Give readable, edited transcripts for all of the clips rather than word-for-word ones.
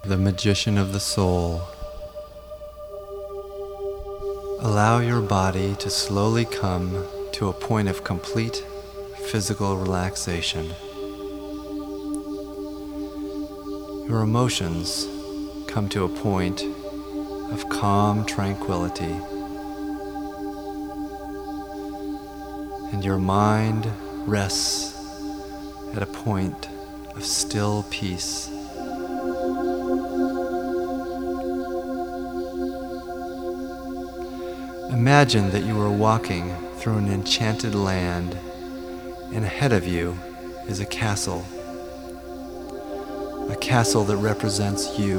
the magician of the soul. Allow your body to slowly come to a point of complete physical relaxation. Your emotions come to a point of calm tranquility, and your mind rests at a point of still peace. Imagine that you are walking through an enchanted land, and ahead of you is a castle that represents you.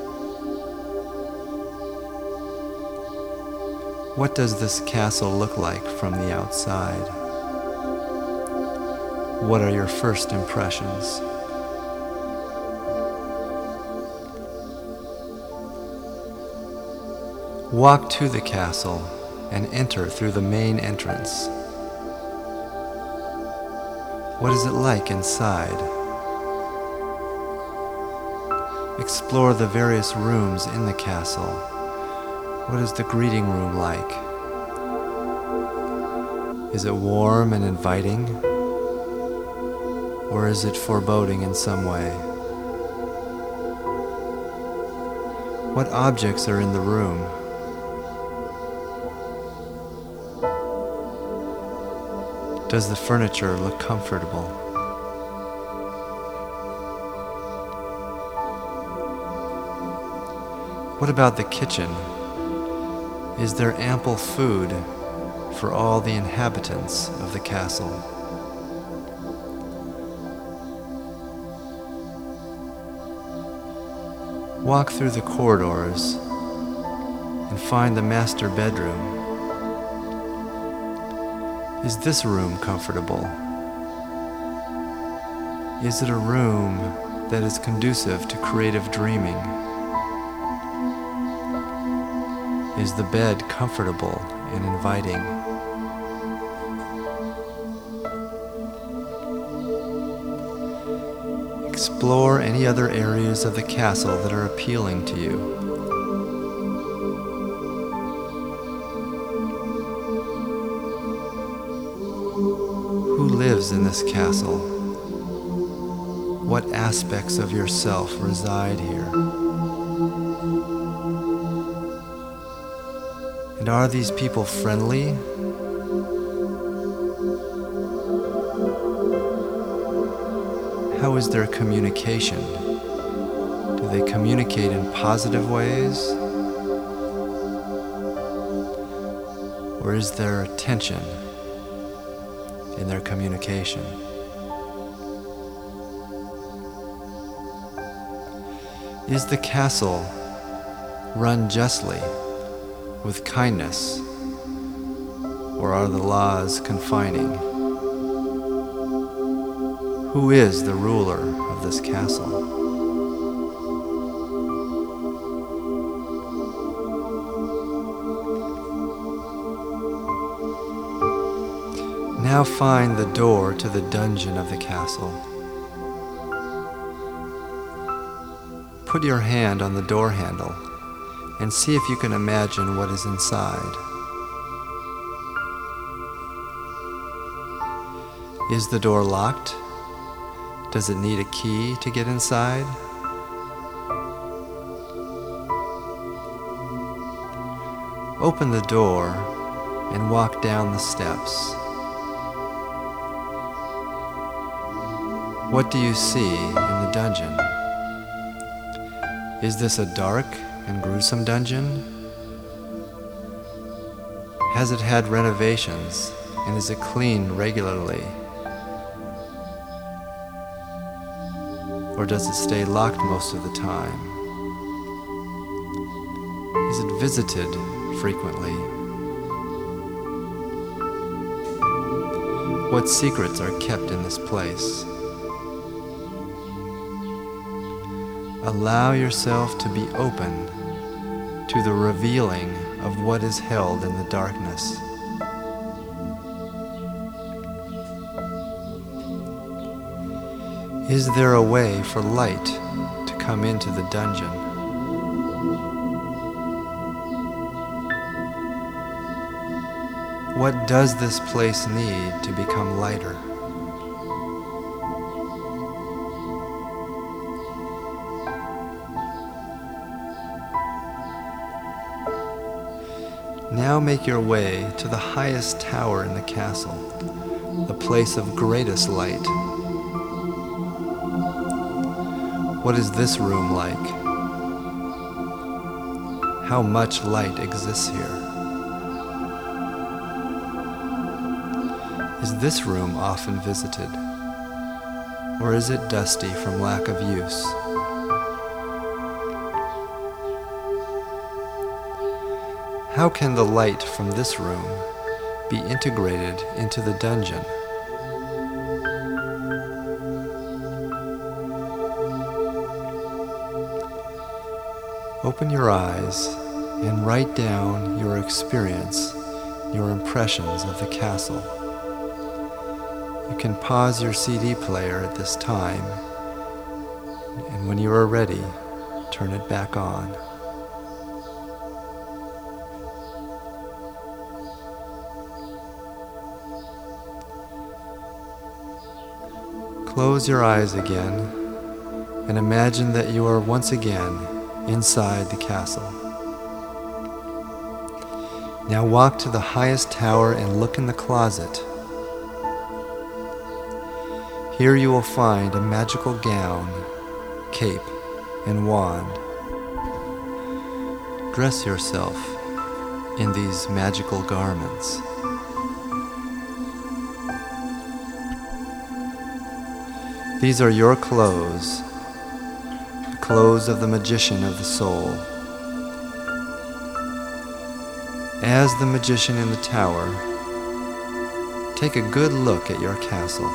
What does this castle look like from the outside? What are your first impressions? Walk to the castle and enter through the main entrance. What is it like inside? Explore the various rooms in the castle. What is the greeting room like? Is it warm and inviting? Or is it foreboding in some way? What objects are in the room? Does the furniture look comfortable? What about the kitchen? Is there ample food for all the inhabitants of the castle? Walk through the corridors and find the master bedroom. Is this room comfortable? Is it a room that is conducive to creative dreaming? Is the bed comfortable and inviting? Explore any other areas of the castle that are appealing to you. Who lives in this castle? What aspects of yourself reside here? And are these people friendly? How is their communication? Do they communicate in positive ways? Or is there tension in their communication? Is the castle run justly, with kindness, or are the laws confining? Who is the ruler of this castle? Now find the door to the dungeon of the castle. Put your hand on the door handle and see if you can imagine what is inside. Is the door locked? Does it need a key to get inside? Open the door and walk down the steps. What do you see in the dungeon? Is this a dark and gruesome dungeon? Has it had renovations, and is it cleaned regularly? Or does it stay locked most of the time? Is it visited frequently? What secrets are kept in this place? Allow yourself to be open to the revealing of what is held in the darkness. Is there a way for light to come into the dungeon. What does this place need to become lighter? Now make your way to the highest tower in the castle, the place of greatest light. What is this room like? How much light exists here? Is this room often visited, or is it dusty from lack of use? How can the light from this room be integrated into the dungeon? Open your eyes and write down your experience, your impressions of the castle. You can pause your CD player at this time, and when you are ready, turn it back on. Close your eyes again and imagine that you are once again inside the castle. Now walk to the highest tower and look in the closet. Here you will find a magical gown, cape, and wand. Dress yourself in these magical garments. These are your clothes, the clothes of the magician of the soul. As the magician in the tower, take a good look at your castle.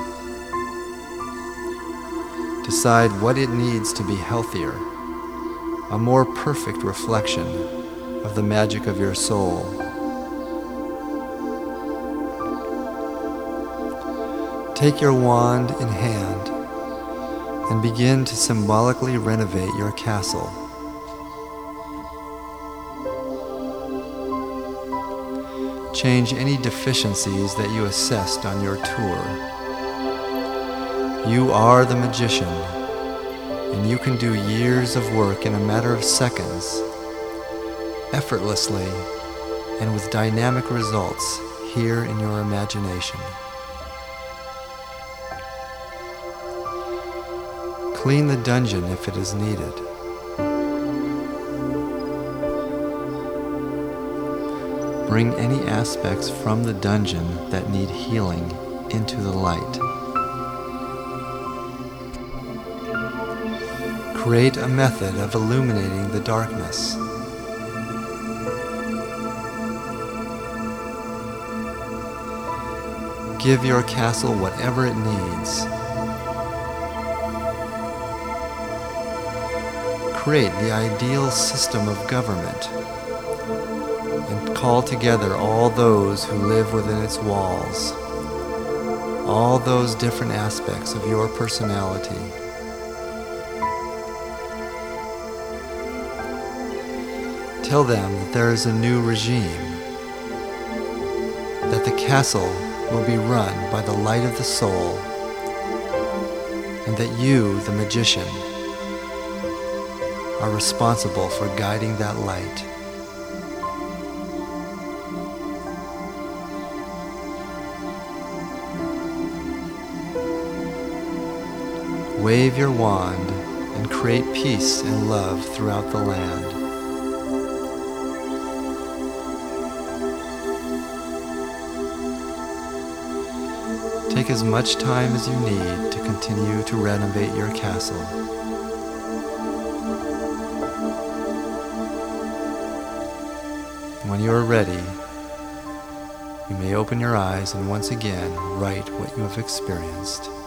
Decide what it needs to be healthier, a more perfect reflection of the magic of your soul. Take your wand in hand and begin to symbolically renovate your castle. Change any deficiencies that you assessed on your tour. You are the magician, and you can do years of work in a matter of seconds, effortlessly and with dynamic results here in your imagination. Clean the dungeon if it is needed. Bring any aspects from the dungeon that need healing into the light. Create a method of illuminating the darkness. Give your castle whatever it needs. Create the ideal system of government and call together all those who live within its walls, all those different aspects of your personality. Tell them that there is a new regime, that the castle will be run by the light of the soul, and that you, the magician, are responsible for guiding that light. Wave your wand and create peace and love throughout the land. Take as much time as you need to continue to renovate your castle. When you are ready, you may open your eyes and once again write what you have experienced.